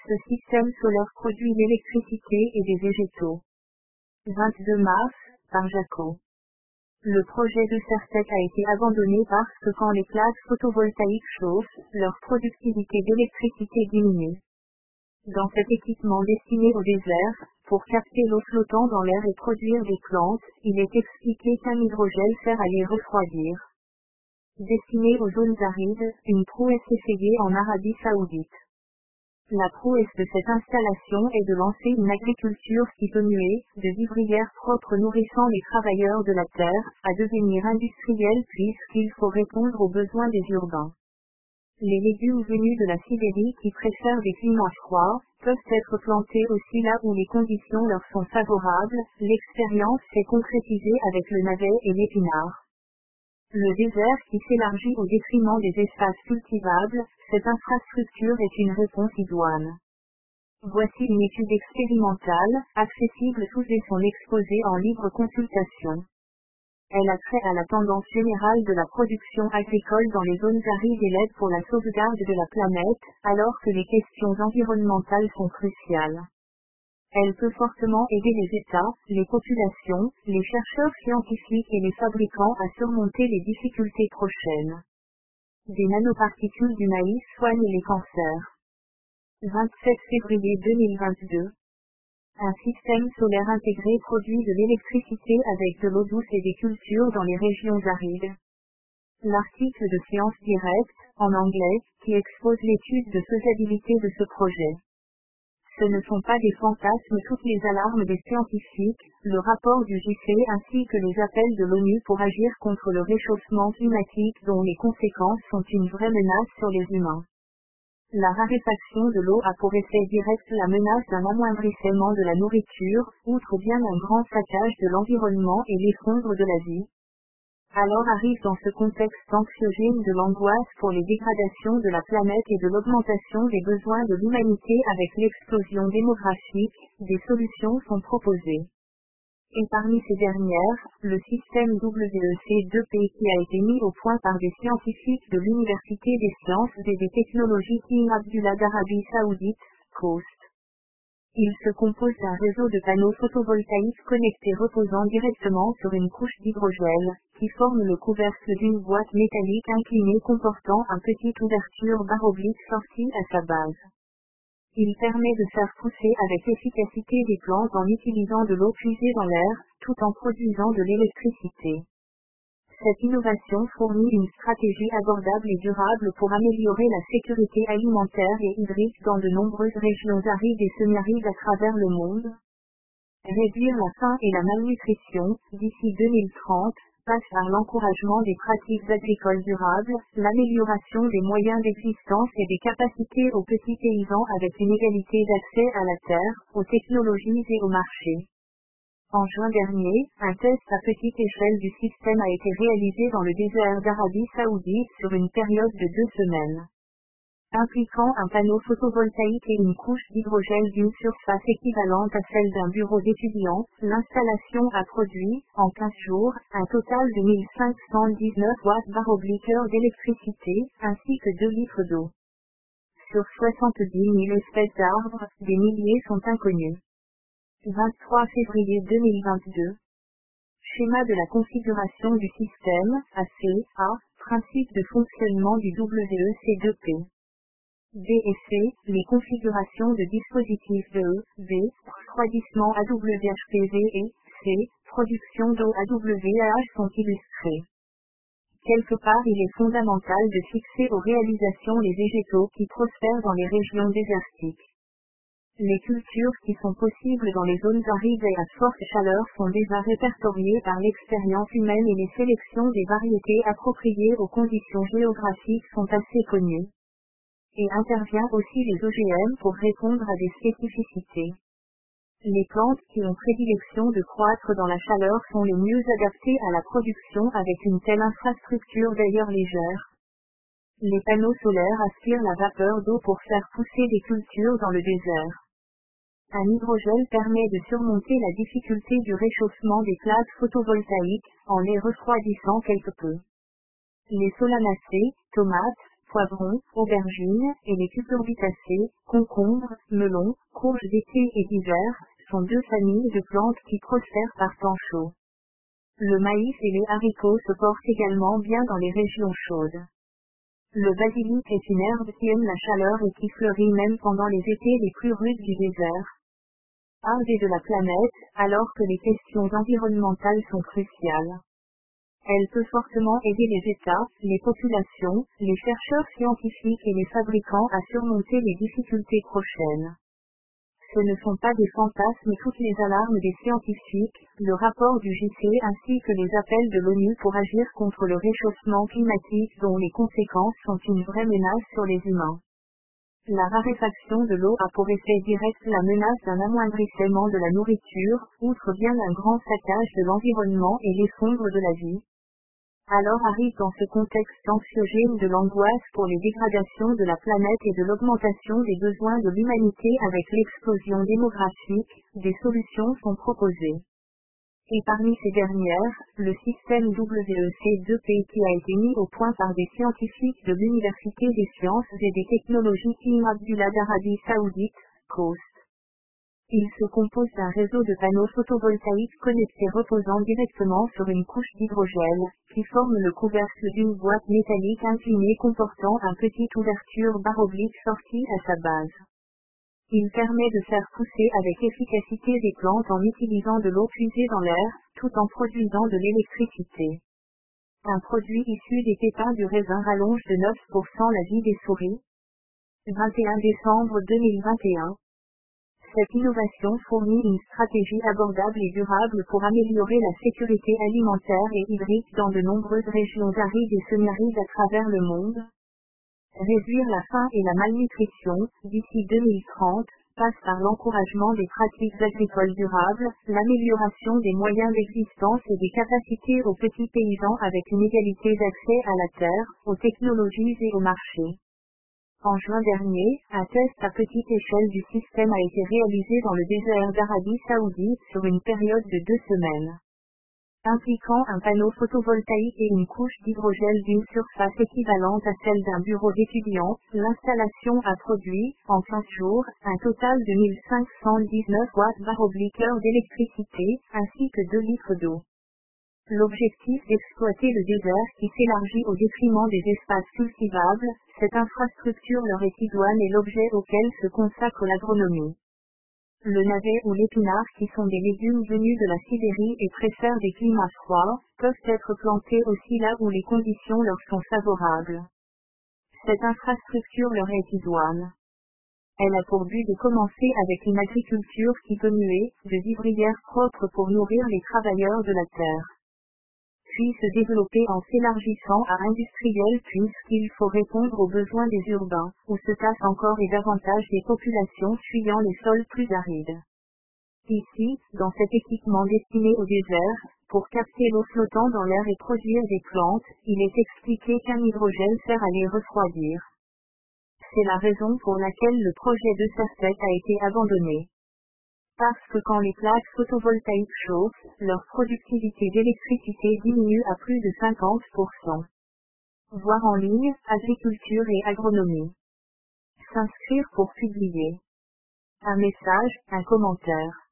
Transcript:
Ce système solaire produit l'électricité et des végétaux. 22 mars, par Jaco. Le projet de Certec a été abandonné parce que quand les plaques photovoltaïques chauffent, leur productivité d'électricité diminue. Dans cet équipement destiné au désert, pour capter l'eau flottant dans l'air et produire des plantes, il est expliqué qu'un hydrogel sert à les refroidir. Destiné aux zones arides, une prouesse essayée en Arabie Saoudite. La prouesse de cette installation est de lancer une agriculture qui peut muer, de vivrières propres nourrissant les travailleurs de la terre, à devenir industrielle puisqu'il faut répondre aux besoins des urbains. Les légumes venus de la Sibérie qui préfèrent des climats froids, peuvent être plantés aussi là où les conditions leur sont favorables. L'expérience s'est concrétisée avec le navet et l'épinard. Le désert qui s'élargit au détriment des espaces cultivables, cette infrastructure est une réponse idoine. Voici une étude expérimentale, accessible sous et son exposé en libre consultation. Elle a trait à la tendance générale de la production agricole dans les zones arides et l'aide pour la sauvegarde de la planète, alors que les questions environnementales sont cruciales. Elle peut fortement aider les États, les populations, les chercheurs scientifiques et les fabricants à surmonter les difficultés prochaines. Des nanoparticules du maïs soignent les cancers. 27 février 2022. Un système solaire intégré produit de l'électricité avec de l'eau douce et des cultures dans les régions arides. L'article de Science Direct, en anglais, qui expose l'étude de faisabilité de ce projet. Ce ne sont pas des fantasmes toutes les alarmes des scientifiques, le rapport du JC ainsi que les appels de l'ONU pour agir contre le réchauffement climatique dont les conséquences sont une vraie menace sur les humains. La raréfaction de l'eau a pour effet direct la menace d'un amoindrissement de la nourriture, outre bien un grand saccage de l'environnement et l'effondre de la vie. Alors arrive dans ce contexte anxiogène de l'angoisse pour les dégradations de la planète et de l'augmentation des besoins de l'humanité avec l'explosion démographique, des solutions sont proposées. Et parmi ces dernières, le système WEC2P qui a été mis au point par des scientifiques de l'Université des sciences et des technologies King Abdullah d'Arabie Saoudite, COST. Il se compose d'un réseau de panneaux photovoltaïques connectés reposant directement sur une couche d'hydrogel, qui forme le couvercle d'une boîte métallique inclinée comportant une petite ouverture barre oblique sortie à sa base. Il permet de faire pousser avec efficacité des plantes en utilisant de l'eau puisée dans l'air, tout en produisant de l'électricité. Cette innovation fournit une stratégie abordable et durable pour améliorer la sécurité alimentaire et hydrique dans de nombreuses régions arides et semi-arides à travers le monde. Réduire la faim et la malnutrition, d'ici 2030, passe par l'encouragement des pratiques agricoles durables, l'amélioration des moyens d'existence et des capacités aux petits paysans avec une égalité d'accès à la terre, aux technologies et au marché. En juin dernier, un test à petite échelle du système a été réalisé dans le désert d'Arabie Saoudite sur une période de 2 semaines. Impliquant un panneau photovoltaïque et une couche d'hydrogel d'une surface équivalente à celle d'un bureau d'étudiants, l'installation a produit, en 15 jours, un total de 1519 watts/heure d'électricité, ainsi que 2 litres d'eau. Sur 70 000 espèces d'arbres, des milliers sont inconnus. 23 février 2022. Schéma de la configuration du système, ACA, principe de fonctionnement du WEC2P. B et C, les configurations de dispositifs de E, B, refroidissement AWHPV et C, production d'eau AWAH sont illustrées. Quelque part il est fondamental de fixer aux réalisations les végétaux qui prospèrent dans les régions désertiques. Les cultures qui sont possibles dans les zones arides et à forte chaleur sont déjà répertoriées par l'expérience humaine et les sélections des variétés appropriées aux conditions géographiques sont assez connues. Et intervient aussi les OGM pour répondre à des spécificités. Les plantes qui ont prédilection de croître dans la chaleur sont les mieux adaptées à la production avec une telle infrastructure d'ailleurs légère. Les panneaux solaires aspirent la vapeur d'eau pour faire pousser des cultures dans le désert. Un hydrogel permet de surmonter la difficulté du réchauffement des plaques photovoltaïques, en les refroidissant quelque peu. Les solanacées, tomates, poivrons, aubergines, et les cucurbitacées, concombres, melons, courges d'été et d'hiver, sont deux familles de plantes qui prospèrent par temps chaud. Le maïs et les haricots se portent également bien dans les régions chaudes. Le basilic est une herbe qui aime la chaleur et qui fleurit même pendant les étés les plus rudes du désert. Arbre de la planète, alors que les questions environnementales sont cruciales. Elle peut fortement aider les États, les populations, les chercheurs scientifiques et les fabricants à surmonter les difficultés prochaines. Ce ne sont pas des fantasmes toutes les alarmes des scientifiques, le rapport du JC ainsi que les appels de l'ONU pour agir contre le réchauffement climatique dont les conséquences sont une vraie menace sur les humains. La raréfaction de l'eau a pour effet direct la menace d'un amoindrissement de la nourriture, outre bien un grand saccage de l'environnement et l'effondre de la vie. Alors arrive dans ce contexte anxiogène de l'angoisse pour les dégradations de la planète et de l'augmentation des besoins de l'humanité avec l'explosion démographique, des solutions sont proposées. Et parmi ces dernières, le système WEC2P qui a été mis au point par des scientifiques de l'Université des sciences et des technologies King Abdullah d'Arabie Saoudite, COST. Il se compose d'un réseau de panneaux photovoltaïques connectés reposant directement sur une couche d'hydrogène, qui forme le couvercle d'une boîte métallique inclinée comportant un petit ouverture barre oblique sortie à sa base. Il permet de faire pousser avec efficacité des plantes en utilisant de l'eau puisée dans l'air, tout en produisant de l'électricité. Un produit issu des pépins du raisin rallonge de 9% la vie des souris. 21 décembre 2021. Cette innovation fournit une stratégie abordable et durable pour améliorer la sécurité alimentaire et hydrique dans de nombreuses régions arides et semi-arides à travers le monde. Réduire la faim et la malnutrition, d'ici 2030, passe par l'encouragement des pratiques agricoles durables, l'amélioration des moyens d'existence et des capacités aux petits paysans avec une égalité d'accès à la terre, aux technologies et au marché. En juin dernier, un test à petite échelle du système a été réalisé dans le désert d'Arabie Saoudite sur une période de 2 semaines. Impliquant un panneau photovoltaïque et une couche d'hydrogène d'une surface équivalente à celle d'un bureau d'étudiants, l'installation a produit, en 15 jours, un total de 1519 watts/heure d'électricité, ainsi que 2 litres d'eau. L'objectif d'exploiter le désert qui s'élargit au détriment des espaces cultivables, cette infrastructure leur est idoine et l'objet auquel se consacre l'agronomie. Le navet ou l'épinard qui sont des légumes venus de la Sibérie et préfèrent des climats froids, peuvent être plantés aussi là où les conditions leur sont favorables. Cette infrastructure leur est idoine. Elle a pour but de commencer avec une agriculture qui peut muer, de vivrières propres pour nourrir les travailleurs de la terre. Puis se développer en s'élargissant à industriel puisqu'il faut répondre aux besoins des urbains, où se tassent encore et davantage des populations fuyant les sols plus arides. Ici, dans cet équipement destiné au désert, pour capter l'eau flottant dans l'air et produire des plantes, il est expliqué qu'un hydrogène sert à les refroidir. C'est la raison pour laquelle le projet de Serset a été abandonné. Parce que quand les plaques photovoltaïques chauffent, leur productivité d'électricité diminue à plus de 50%. Voir en ligne, agriculture et agronomie. S'inscrire pour publier. Un message, un commentaire.